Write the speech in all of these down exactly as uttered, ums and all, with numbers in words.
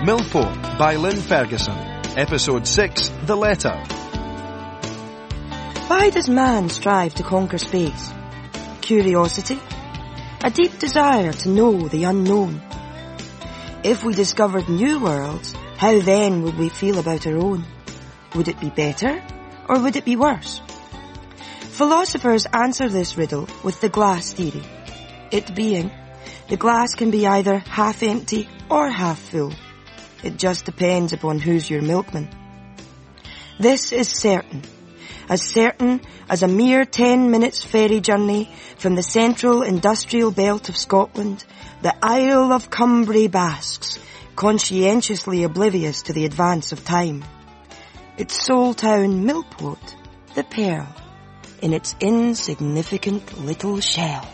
Millport by Lynn Ferguson. Episode six, The Letter. Why does man strive to conquer space? Curiosity? A deep desire to know the unknown. If we discovered new worlds, how then would we feel about our own? Would it be better, or would it be worse? Philosophers answer this riddle with the glass theory. It being, the glass can be either half empty or half full. It just depends upon who's your milkman. This is certain. As certain as a mere ten minutes ferry journey from the central industrial belt of Scotland, the Isle of Cumbria basks, conscientiously oblivious to the advance of time. Its sole town, Millport, the Pearl, in its insignificant little shell.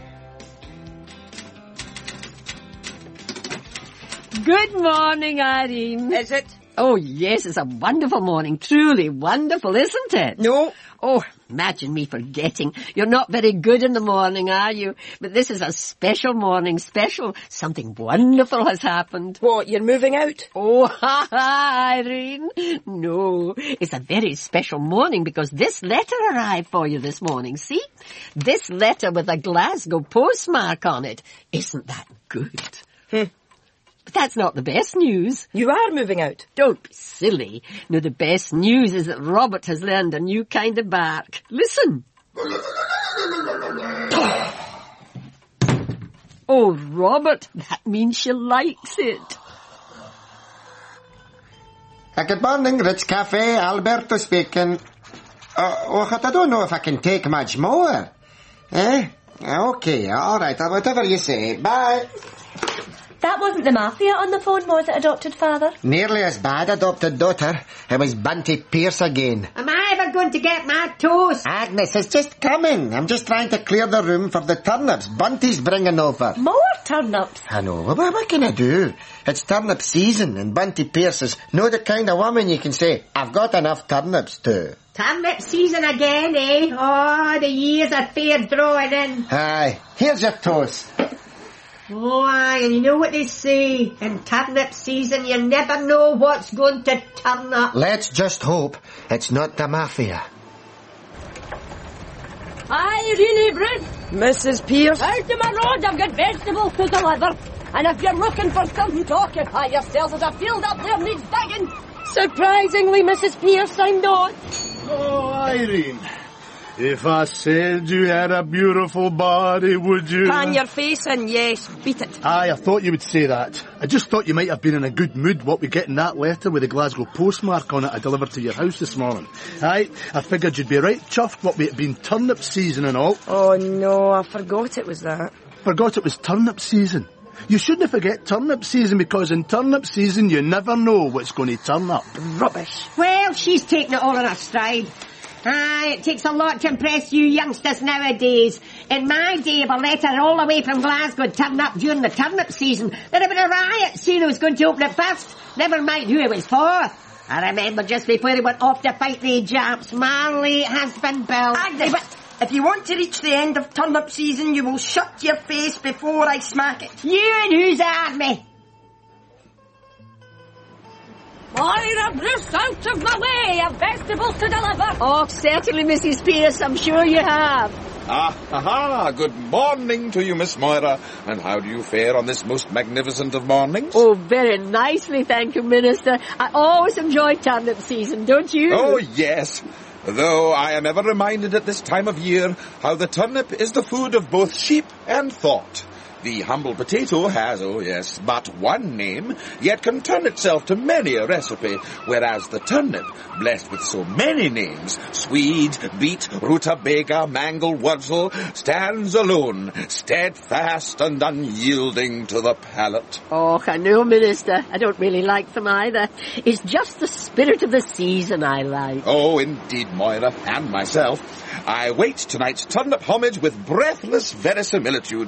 Good morning, Irene. Is it? Oh, yes, it's a wonderful morning. Truly wonderful, isn't it? No. Oh, imagine me forgetting. You're not very good in the morning, are you? But this is a special morning, special. Something wonderful has happened. What, you're moving out? Oh, ha ha, Irene. No, it's a very special morning because this letter arrived for you this morning, see? This letter with a Glasgow postmark on it. Isn't that good? Hmm. But that's not the best news. You are moving out? Don't be silly. No, the best news is that Robert has learned a new kind of bark. Listen. Oh, Robert, that means she likes it. Uh, good morning, Ritz Cafe. Alberto speaking. Uh, oh, I don't know if I can take much more. Eh? Okay, all right, whatever you say. Bye. That wasn't the mafia on the phone, was it, adopted father? Nearly as bad, adopted daughter. It was Bunty Pierce again. Am I ever going to get my toast? Agnes, it's just coming. I'm just trying to clear the room for the turnips Bunty's bringing over. More turnips? I know. What, what can I do? It's turnip season, and Bunty Pierce is no the kind of woman you can say, I've got enough turnips to. Turnip season again, eh? Oh, the years are fair drawing in. Aye. Here's your toast. Oh, aye, and you know what they say, in turnip season you never know what's going to turn up. Let's just hope it's not the mafia. Irene Britt! Missus Pierce? Out of my road, I've got vegetables to deliver. And if you're looking for something to occupy yourself, there's a field up there needs digging. Surprisingly, Missus Pierce, I'm not. Oh, Irene. If I said you had a beautiful body, would you? Pan your face in, yes. Beat it. Aye, I thought you would say that. I just thought you might have been in a good mood what we getting that letter with the Glasgow postmark on it I delivered to your house this morning. Aye, I figured you'd be right chuffed what with it being turnip season and all. Oh, no, I forgot it was that. Forgot it was turnip season. You shouldn't forget turnip season because in turnip season you never know what's going to turn up. Rubbish. Well, she's taking it all in her stride. Aye, it takes a lot to impress you youngsters nowadays. In my day, if a letter all the way from Glasgow had turned up during the turnip season, there'd have been a riot seeing who was going to open it first. Never mind who it was for. I remember just before he went off to fight the Japs, Marley has been built. Agnes, but if you want to reach the end of turnip season, you will shut your face before I smack it. You and whose army? Moira Bruce, out of my way! I've vegetables to deliver! Oh, certainly, Missus Pierce, I'm sure you have. Ah, aha, good morning to you, Miss Moira. And how do you fare on this most magnificent of mornings? Oh, very nicely, thank you, Minister. I always enjoy turnip season, don't you? Oh, yes. Though I am ever reminded at this time of year how the turnip is the food of both sheep and thought. The humble potato has, oh yes, but one name, yet can turn itself to many a recipe, whereas the turnip, blessed with so many names, Swede, beet, rutabaga, mangle, wurzel, stands alone, steadfast and unyielding to the palate. Oh, I know, Minister. I don't really like them either. It's just the spirit of the season I like. Oh, indeed, Moira, and myself. I wait tonight's turnip homage with breathless verisimilitude.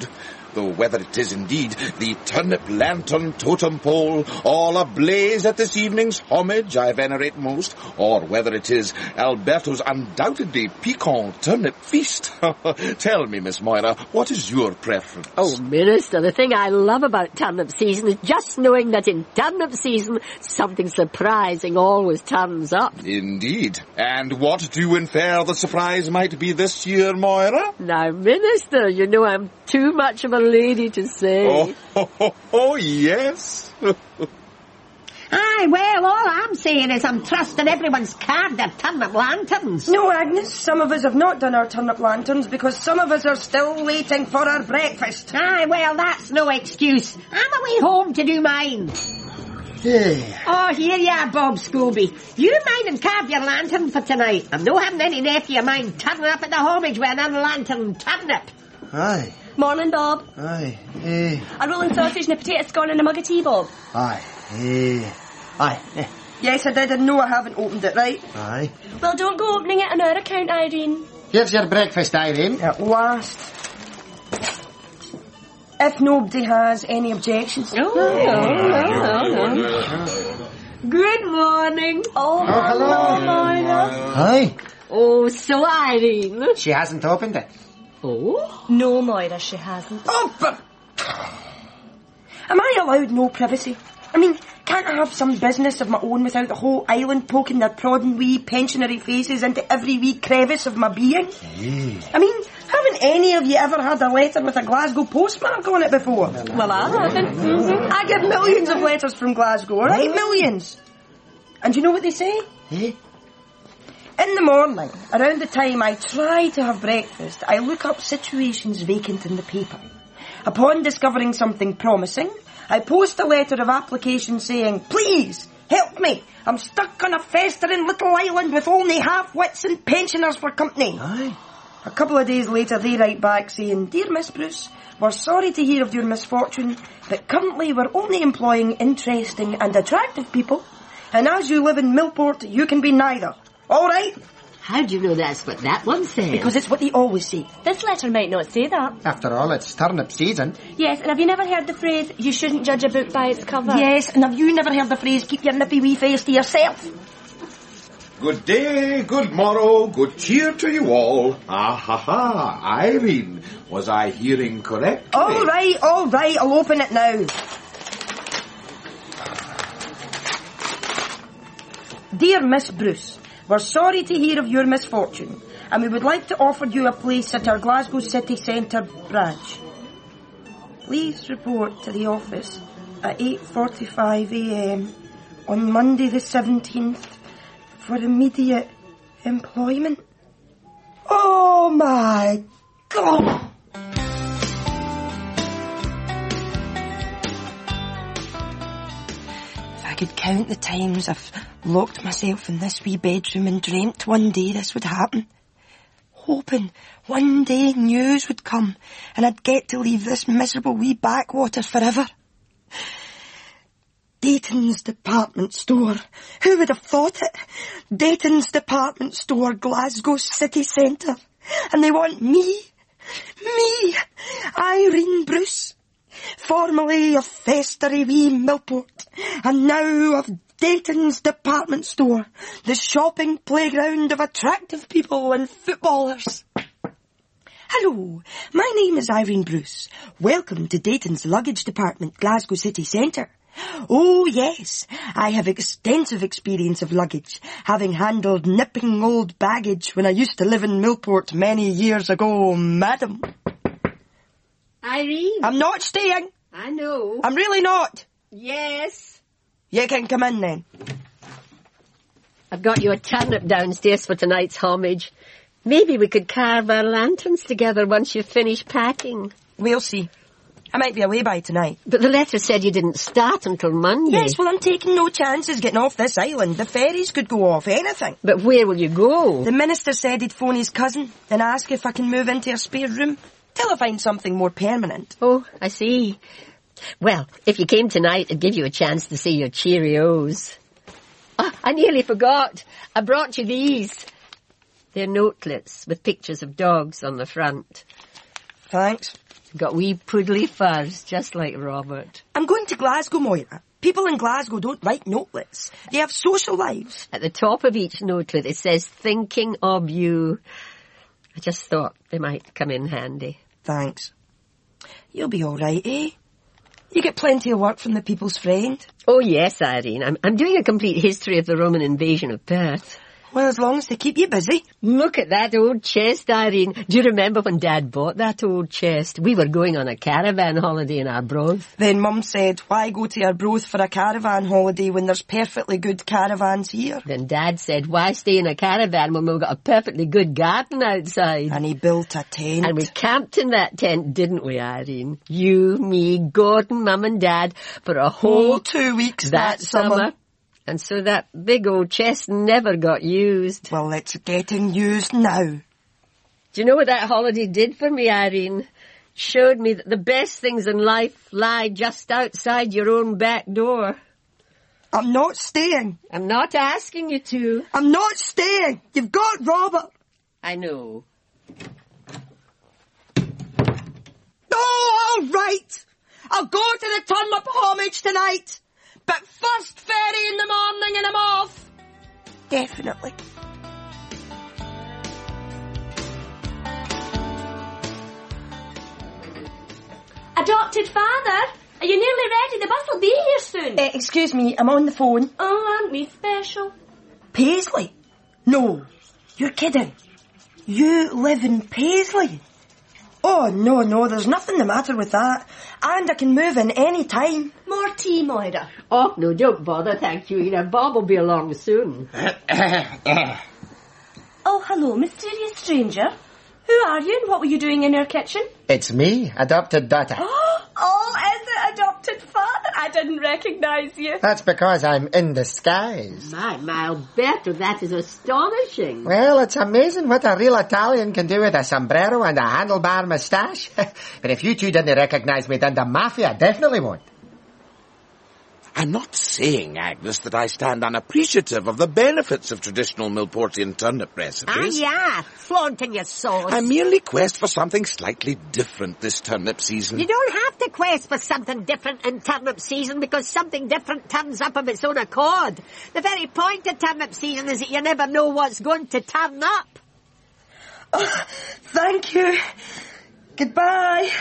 though whether it is indeed the turnip lantern totem pole, all ablaze at this evening's homage I venerate most, or whether it is Alberto's undoubtedly piquant turnip feast. Tell me, Miss Moira, what is your preference? Oh, Minister, the thing I love about turnip season is just knowing that in turnip season, something surprising always turns up. Indeed. And what do you infer the surprise might be this year, Moira? Now, Minister, you know I'm too much of a lady to say. Oh, oh, oh, oh yes. Aye, well, all I'm saying is I'm trusting everyone's carved their turnip lanterns. No, Agnes, some of us have not done our turnip lanterns because some of us are still waiting for our breakfast. Aye, well, that's no excuse. I'm away home to do mine. Yeah. Oh, here you are, Bob Scobie. You mind and carve your lantern for tonight. I'm no having any nephew of mine turning up at the homage with an unlantern turnip. Aye. Morning, Bob. Aye. Eh. A rolling sausage and a potato scone and a mug of tea, Bob. Aye. Eh. Aye. Eh. Yes, I did, and no, I haven't opened it, right? Aye. Well, don't go opening it on our account, Irene. Here's your breakfast, Irene. At last. If nobody has any objections. Oh, no, no, no. Good morning. Oh, Oh, hello. Moira. Aye. Oh, so Irene. She hasn't opened it. Oh? No, Moira, she hasn't. Oh, but... Am I allowed no privacy? I mean, can't I have some business of my own without the whole island poking their prodding wee pensionary faces into every wee crevice of my being? Eh. I mean, haven't any of you ever had a letter with a Glasgow postmark on it before? Well, I haven't. Mm-hmm. I get millions of letters from Glasgow, all right? Millions. And you know what they say? Eh. In the morning, around the time I try to have breakfast, I look up situations vacant in the paper. Upon discovering something promising, I post a letter of application saying, please, help me. I'm stuck on a festering little island with only half-wits and pensioners for company. Aye. A couple of days later, they write back saying, Dear Miss Bruce, we're sorry to hear of your misfortune, but currently we're only employing interesting and attractive people. And as you live in Millport, you can be neither. All right? How do you know that's what that one says? Because it's what they always say. This letter might not say that. After all, it's turnip season. Yes, and have you never heard the phrase, you shouldn't judge a book by its cover? Yes, and have you never heard the phrase, keep your nippy wee face to yourself? Good day, good morrow, good cheer to you all. Ah ha ha, Irene, was I hearing correctly? All right, all right, I'll open it now. Dear Miss Bruce, we're sorry to hear of your misfortune, and we would like to offer you a place at our Glasgow City Centre branch. Please report to the office at eight forty-five a m on Monday the seventeenth for immediate employment. Oh my God! If I could count the times I've locked myself in this wee bedroom and dreamt one day this would happen. Hoping one day news would come and I'd get to leave this miserable wee backwater forever. Dayton's department store. Who would have thought it? Dayton's department store, Glasgow City Centre. And they want me. Me. Irene Bruce. Formerly of festery wee Millport. And now of Dayton's department store. The shopping playground of attractive people and footballers. Hello, my name is Irene Bruce. Welcome to Dayton's luggage department, Glasgow City Centre. Oh yes, I have extensive experience of luggage, having handled nipping old baggage when I used to live in Millport many years ago, madam. Irene? I'm not staying. I know. I'm really not. Yes. You can come in then. I've got you a turnip downstairs for tonight's homage. Maybe we could carve our lanterns together once you've finished packing. We'll see. I might be away by tonight. But the letter said you didn't start until Monday. Yes, well, I'm taking no chances getting off this island. The ferries could go off, anything. But where will you go? The minister said he'd phone his cousin and ask if I can move into a spare room till I find something more permanent. Oh, I see. Well, if you came tonight, I'd give you a chance to see your Cheerios. Oh, I nearly forgot. I brought you these. They're notelets with pictures of dogs on the front. Thanks. Got wee poodly furs, just like Robert. I'm going to Glasgow, Moira. People in Glasgow don't write notelets. They have social lives. At the top of each notelet it says, thinking of you. I just thought they might come in handy. Thanks. You'll be all right, eh? You get plenty of work from the People's Friend. Oh yes, Irene. I'm, I'm doing a complete history of the Roman invasion of Perth. Well, as long as they keep you busy. Look at that old chest, Irene. Do you remember when Dad bought that old chest? We were going on a caravan holiday in Arbroath. Then Mum said, why go to Arbroath for a caravan holiday when there's perfectly good caravans here? Then Dad said, why stay in a caravan when we've got a perfectly good garden outside? And he built a tent. And we camped in that tent, didn't we, Irene? You, me, Gordon, Mum and Dad for a whole oh, two weeks that, that summer. summer. And so that big old chest never got used. Well, it's getting used now. Do you know what that holiday did for me, Irene? Showed me that the best things in life lie just outside your own back door. I'm not staying. I'm not asking you to. I'm not staying. You've got Robert. I know. Oh, all right. I'll go to the Turnip Homage tonight. But first ferry in the morning and I'm off. Definitely. Adopted father, are you nearly ready? The bus will be here soon. Uh, excuse me, I'm on the phone. Oh, aren't we special? Paisley? No, you're kidding. You live in Paisley? Oh, no, no, there's nothing the matter with that. And I can move in any time. More tea, Moira. Oh, no, don't bother, thank you, Ina. Bob will be along soon. Oh, hello, mysterious stranger. Who are you and what were you doing in our kitchen? It's me, adopted daughter. Oh, is it adopted father? I didn't recognise you. That's because I'm in disguise. My, my, Alberto, that is astonishing. Well, it's amazing what a real Italian can do with a sombrero and a handlebar moustache. But if you two didn't recognise me, then the mafia definitely won't. I'm not saying, Agnes, that I stand unappreciative of the benefits of traditional Millportian turnip recipes. Ah, yeah, flaunting your sauce. I merely quest for something slightly different this turnip season. You don't have to quest for something different in turnip season because something different turns up of its own accord. The very point of turnip season is that you never know what's going to turn up. Oh, thank you. Goodbye.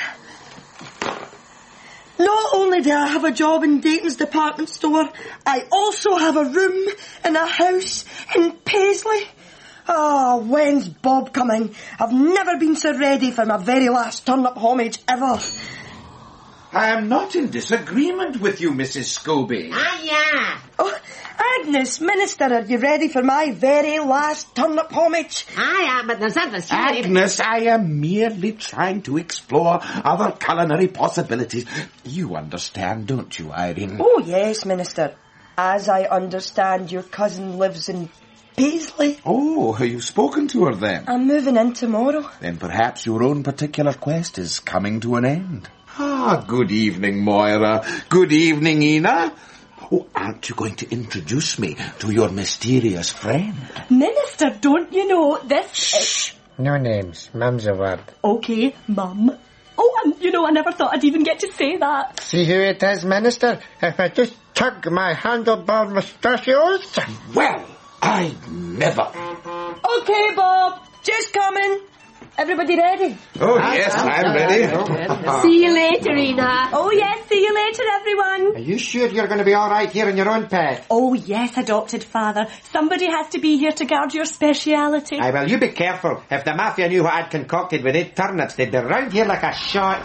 Not only do I have a job in Dayton's department store, I also have a room in a house in Paisley. Ah, oh, when's Bob coming? I've never been so ready for my very last turnip homage ever. I am not in disagreement with you, Missus Scobie. Ah, yeah. Oh, Agnes, Minister, are you ready for my very last turnip homage? I am, but there's others. Agnes, I am merely trying to explore other culinary possibilities. You understand, don't you, Irene? Oh, yes, Minister. As I understand, your cousin lives in Paisley. Oh, you've spoken to her then? I'm moving in tomorrow. Then perhaps your own particular quest is coming to an end. Ah, good evening, Moira. Good evening, Ina. Oh, aren't you going to introduce me to your mysterious friend? Minister, don't you know this? Shh. No names. Mum's a word. Okay, Mum. Oh, and you know, I never thought I'd even get to say that. See who it is, Minister? If I just tug my handlebar mustachios. Well, I never. Okay, Bob. Just coming. Everybody ready? Oh, yes, I'm ready. See you later, Ina. Oh, yes, see you later, everyone. Are you sure you're going to be all right here in your own pet? Oh, yes, adopted father. Somebody has to be here to guard your speciality. Aye, well, you be careful. If the mafia knew what I'd concocted with eight turnips, they'd be round here like a shot.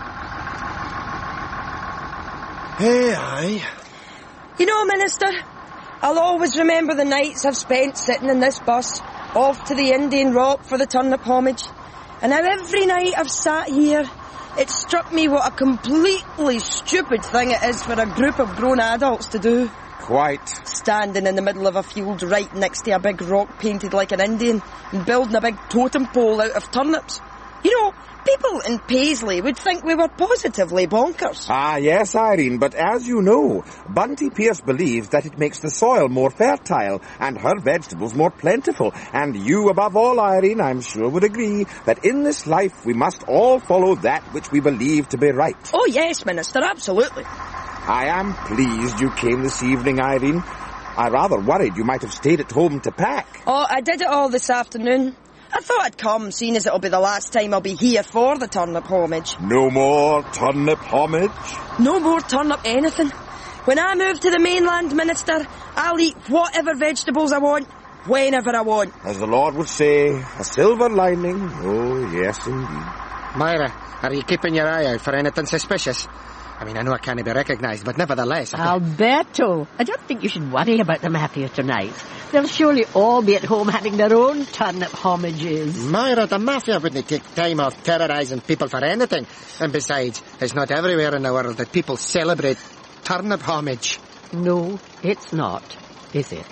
Hey, aye. You know, Minister, I'll always remember the nights I've spent sitting in this bus, off to the Indian Rock for the turnip homage. And how every night I've sat here, it struck me what a completely stupid thing it is for a group of grown adults to do. Quite. Standing in the middle of a field right next to a big rock painted like an Indian and building a big totem pole out of turnips. You know, People in Paisley would think we were positively bonkers. Ah, yes, Irene, but as you know, Bunty Pierce believes that it makes the soil more fertile and her vegetables more plentiful. And you, above all, Irene, I'm sure would agree that in this life we must all follow that which we believe to be right. Oh, yes, Minister, absolutely. I am pleased you came this evening, Irene. I rather worried you might have stayed at home to pack. Oh, I did it all this afternoon. I thought I'd come, seeing as it'll be the last time I'll be here for the turnip homage. No more turnip homage? No more turnip anything. When I move to the mainland, Minister, I'll eat whatever vegetables I want, whenever I want. As the Lord would say, a silver lining. Oh, yes, indeed. Myra, are you keeping your eye out for anything suspicious? I mean, I know I can't be recognised, but nevertheless... I Alberto, I don't think you should worry about the Mafia tonight. They'll surely all be at home having their own turnip homages. Myra, the Mafia wouldn't take time off terrorising people for anything. And besides, it's not everywhere in the world that people celebrate turnip homage. No, it's not, is it?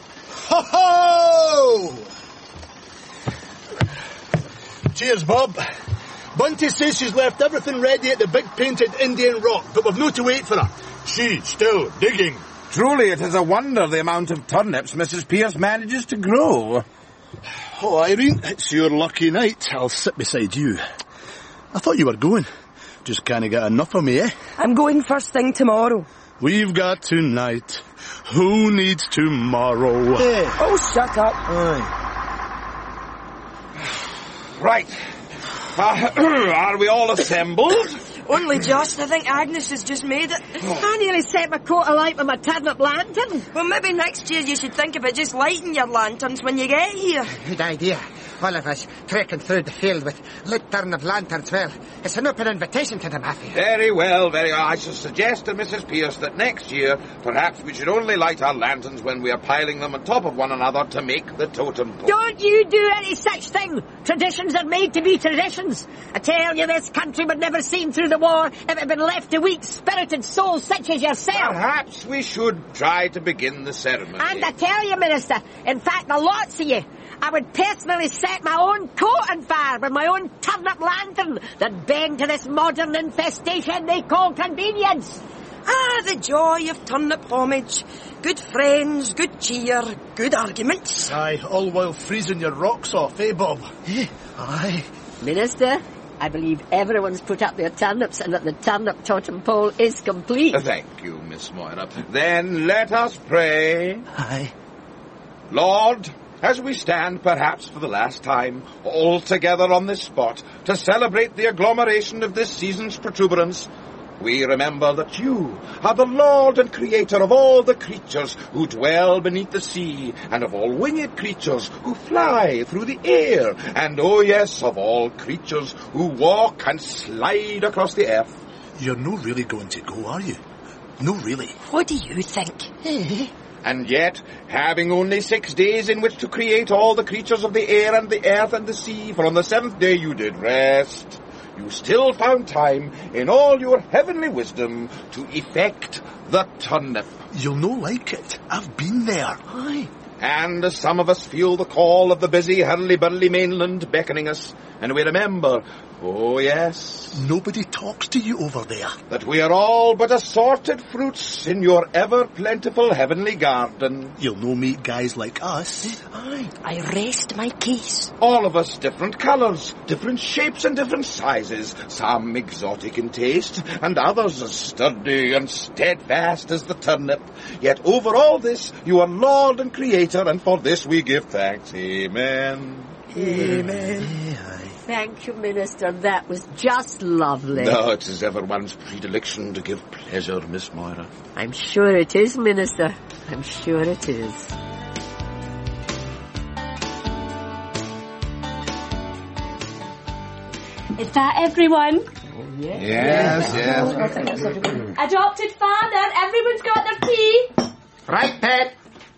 Ho-ho! Cheers, Bob. Bunty says she's left everything ready at the big painted Indian rock, but we've no to wait for her. She's still digging. Truly, it is a wonder the amount of turnips Missus Pierce manages to grow. Oh, Irene, it's your lucky night. I'll sit beside you. I thought you were going. Just can't get enough of me, eh? I'm going first thing tomorrow. We've got tonight. Who needs tomorrow? Hey. Oh, shut up. Aye. Right. Uh, are we all assembled? Only just. I think Agnes has just made it. I nearly set my coat alight with my turnip lantern. Well, maybe next year you should think about just lighting your lanterns when you get here. Good idea. All of us trekking through the field with lit turnip lanterns. Well, it's an open invitation to the Mafia. Very well, very well. I shall suggest to Missus Pierce that next year, perhaps we should only light our lanterns when we are piling them on top of one another to make the totem pole. Don't you do any such thing. Traditions are made to be traditions. I tell you, this country would never seen through the war if it had been left to weak, spirited souls such as yourself. Perhaps we should try to begin the ceremony. And I tell you, Minister, in fact, the lots of you, I would personally set my own coat on fire with my own turnip lantern that bang to this modern infestation they call convenience. Ah, the joy of turnip homage. Good friends, good cheer, good arguments. Aye, all while freezing your rocks off, eh, Bob? Eh, aye. Minister, I believe everyone's put up their turnips and that the turnip totem pole is complete. Thank you, Miss Moira. Then let us pray. Aye. Lord, as we stand, perhaps for the last time, all together on this spot, to celebrate the agglomeration of this season's protuberance, we remember that you are the Lord and Creator of all the creatures who dwell beneath the sea, and of all winged creatures who fly through the air, and, oh yes, of all creatures who walk and slide across the earth. You're no really going to go, are you? No, really. What do you think? Eh? And yet, having only six days in which to create all the creatures of the air and the earth and the sea, for on the seventh day you did rest, you still found time, in all your heavenly wisdom, to effect the turnip. You'll no like it. I've been there. Aye. And as some of us feel the call of the busy, hurly-burly mainland beckoning us, and we remember, oh yes, Nobody talks to you over there. that we are all but assorted fruits in your ever-plentiful heavenly garden. You'll no meet guys like us. Aye. I rest my case. All of us different colours, different shapes and different sizes, some exotic in taste, and others as sturdy and steadfast as the turnip. Yet over all this, you are Lord and Creator, and for this we give thanks. Amen. Amen. Thank you, Minister. That was just lovely. No, it is everyone's predilection to give pleasure, Miss Moira. I'm sure it is, Minister. I'm sure it is. Is that everyone? Yes, yes. Adopted father, everyone's got their tea. Right, Pet.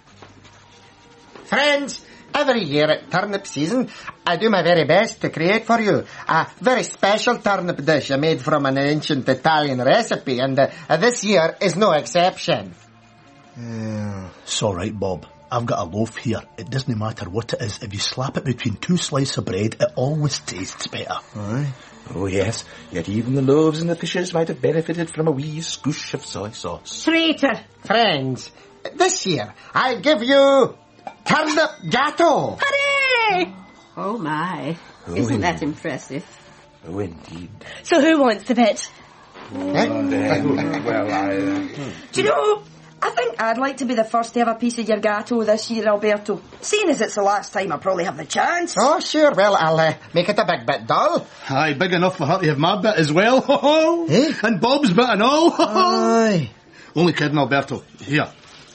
Friends, every year at turnip season, I do my very best to create for you a very special turnip dish made from an ancient Italian recipe, and uh, this year is no exception. Uh, it's all right, Bob. I've got a loaf here. It doesn't matter what it is. If you slap it between two slices of bread, it always tastes better. Aye. Oh, yes, yet even the loaves and the fishes might have benefited from a wee scoosh of soy sauce. Traitor. Friends, this year I'll give you turnip gateau. Hooray! Oh, my. Oh, Isn't that indeed. impressive? Oh, indeed. So who wants the bit? Eh? Well, I... Uh, Do you know, I think I'd like to be the first to have a piece of your gateau this year, Alberto. Seeing as it's the last time, I'll probably have the chance. Oh, sure, well, I'll uh, make it a big bit dull. Aye, big enough for her to have my bit as well. Ho ho! Eh? And Bob's bit and all. Ho ho! Aye. Only kidding, Alberto. Here.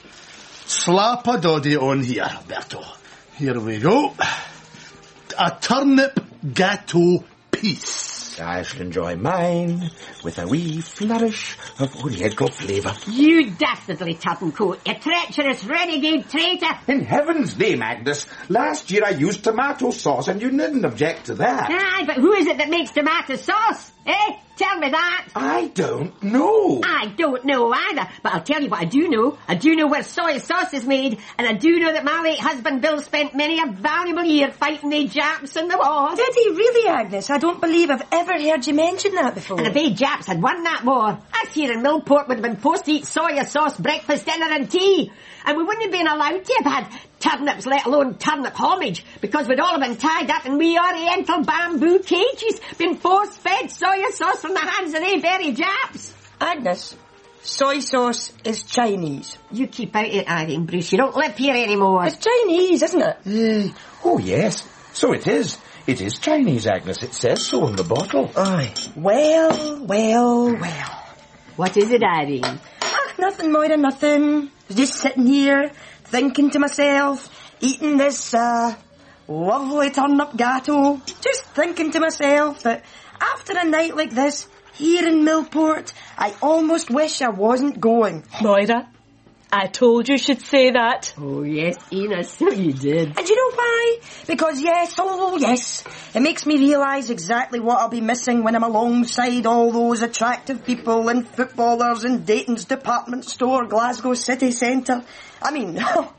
Slap a doddy on here, Alberto. Here we go. A turnip gateau piece. I shall enjoy mine with a wee flourish of Oriental flavour. You dastardly turncoat, you treacherous renegade traitor. In heaven's name, Agnes, last year I used tomato sauce and you didn't object to that. Aye, but who is it that makes tomato sauce? Eh? Tell me that. I don't know. I don't know either, but I'll tell you what I do know. I do know where soy sauce is made, and I do know that my late husband Bill spent many a valuable year fighting the Japs in the war. Did he really, Agnes? I don't believe I've ever heard you mention that before. And if they Japs had won that war, us here in Millport would have been forced to eat soy sauce, breakfast, dinner and tea. And we wouldn't have been allowed to have had turnips, let alone turnip homage, because we'd all have been tied up in wee oriental bamboo cages, been force-fed soy sauce from the hands of they very Japs. Agnes, soy sauce is Chinese. You keep out it, Irene Bruce. You don't live here anymore. It's Chinese, isn't it? Uh, oh, yes. So it is. It is Chinese, Agnes. It says so on the bottle. Aye. Well, well, well. What is it, Irene? Ah, nothing more than nothing. Just sitting here, thinking to myself, eating this, uh, lovely turnip gateau. Just thinking to myself that after a night like this, here in Millport, I almost wish I wasn't going. Moira, I told you she'd say that. Oh, yes, Ina, so you did. And you know why? Because yes, oh yes, it makes me realise exactly what I'll be missing when I'm alongside all those attractive people and footballers in Dayton's department store, Glasgow city centre. I mean,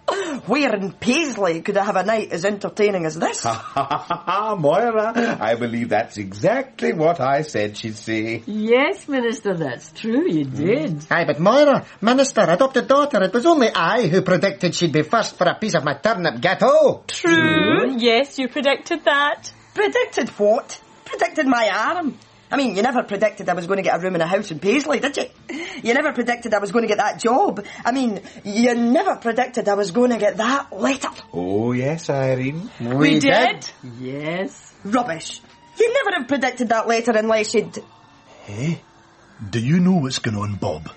where in Paisley could I have a night as entertaining as this? Ha ha ha ha, Moira, I believe that's exactly what I said she'd say. Yes, Minister, that's true, you did. Aye, but Moira, Minister, adopted daughter, it was only I who predicted she'd be first for a piece of my turnip gateau. True. Yes, you predicted that. Predicted what? Predicted my arm. I mean, you never predicted I was going to get a room in a house in Paisley, did you? You never predicted I was going to get that job. I mean, you never predicted I was going to get that letter. Oh, yes, Irene. We, We did. Yes. Rubbish. You never have predicted that letter unless you'd... Eh? Do you know what's going on, Bob?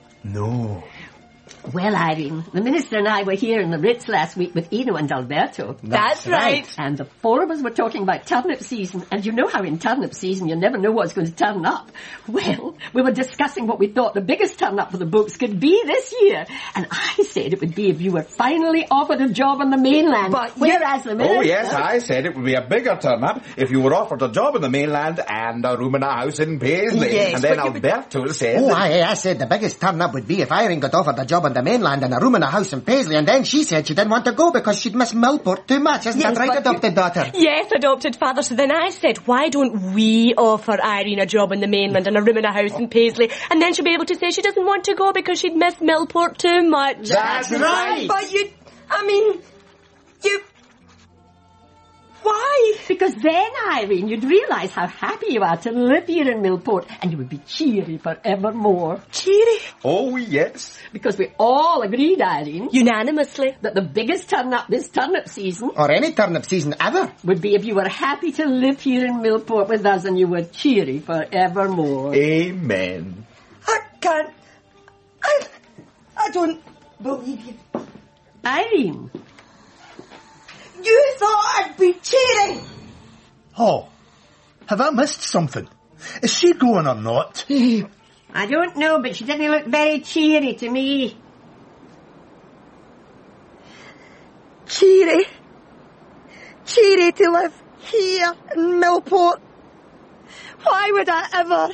No. Well, Irene, the Minister and I were here in the Ritz last week with Eno and Alberto. That's right. And the four of us were talking about turnip season, and you know how in turnip season you never know what's going to turn up. Well, we were discussing what we thought the biggest turn up for the books could be this year, and I said it would be if you were finally offered a job on the mainland. But whereas the Minister... Oh, yes, I said it would be a bigger turn-up if you were offered a job in the mainland and a room in a house in Paisley. Yes, and then but you- Alberto said... Oh, aye, I said the biggest turn-up would be if Irene got offered a job on the mainland and a room in a house in Paisley, and then she said she didn't want to go because she'd miss Millport too much. Isn't Yes, that right, but you- adopted daughter? Yes, adopted father. So then I said, why don't we offer Irene a job on the mainland and a room in a house in Paisley, and then she'll be able to say she doesn't want to go because she'd miss Millport too much. That's right. But you... I mean... You... Why? Because then, Irene, you'd realise how happy you are to live here in Millport, and you would be cheery forevermore. Cheery. Oh, yes. Because we all agreed, Irene, Unanimously. that the biggest turn-up this turnip season Or any turnip season ever. would be if you were happy to live here in Millport with us and you were cheery forevermore. Amen. I can't... I... I don't believe you. Irene, You thought I'd be cheating! Oh, have I missed something? Is she going or not? I don't know, but she didn't look very cheery to me. Cheery. Cheery to live here in Millport. Why would I ever?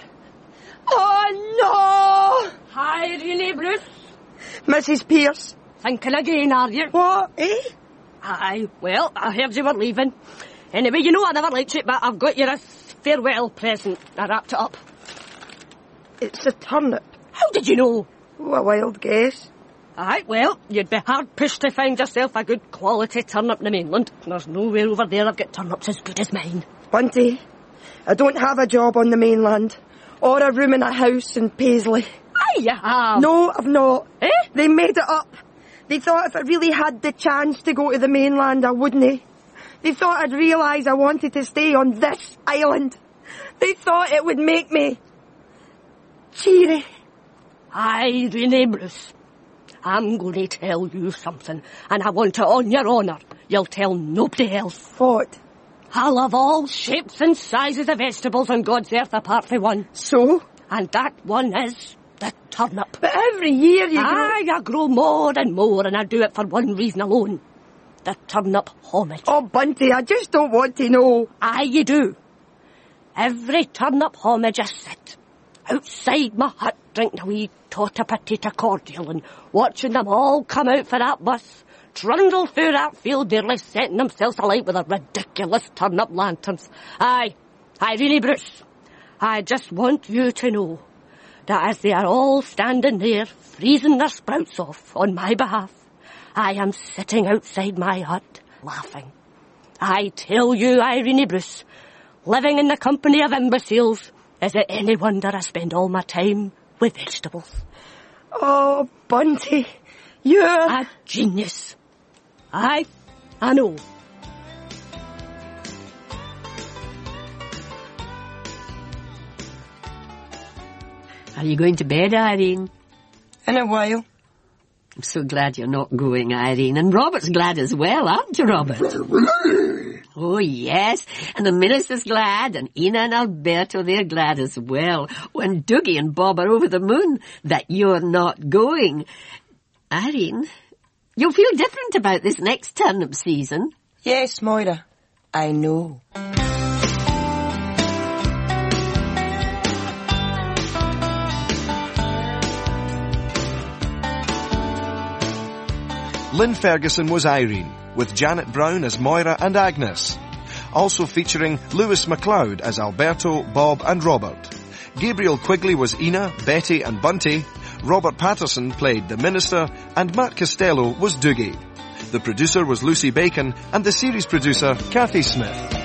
Oh no! Hi, Irene Bruce. Missus Pierce. Thinking again, are you? What, eh? Aye, well, I heard you were leaving. Anyway, you know I never liked it, but I've got you this farewell present. I wrapped it up. It's a turnip. How did you know? Oh, a wild guess. Aye, well, you'd be hard-pushed to find yourself a good quality turnip in the mainland. There's nowhere over there I've got turnips as good as mine. Bunty, I don't have a job on the mainland. Or a room in a house in Paisley. Aye, you have. No, I've not. Eh? They made it up. They thought if I really had the chance to go to the mainland, I wouldn't. They thought I'd realise I wanted to stay on this island. They thought it would make me cheery. Aye, Renee Bruce. I'm going to tell you something, and I want it on your honour. You'll tell nobody else. What? I love all shapes and sizes of vegetables on God's earth apart from one. So? And that one is the turnip. But every year you grow... Aye, I grow more and more, and I do it for one reason alone. The turnip homage. Oh, Bunty, I just don't want to know. Aye, you do. Every turnip homage I sit outside my hut drinking a wee tota patita cordial and watching them all come out for that bus, trundle through that field nearly setting themselves alight with their ridiculous turnip lanterns. Aye, Irene Bruce, I just want you to know that as they are all standing there freezing their sprouts off on my behalf, I am sitting outside my hut laughing. I tell you, Irene Bruce, living in the company of imbeciles, is it any wonder I spend all my time with vegetables? Oh, Bunty, you're... A genius. Aye, I know. Are you going to bed, Irene? In a while. I'm so glad you're not going, Irene. And Robert's glad as well, aren't you, Robert? Oh, yes. And the minister's glad, and Ina and Alberto, they're glad as well. When Dougie and Bob are over the moon that you're not going. Irene, you'll feel different about this next turnip season. Yes, Moira, I know. Lynn Ferguson was Irene, with Janet Brown as Moira and Agnes. Also featuring Lewis MacLeod as Alberto, Bob and Robert. Gabriel Quigley was Ina, Betty and Bunty. Robert Patterson played the Minister, and Matt Costello was Dougie. The producer was Lucy Bacon, and the series producer, Kathy Smith.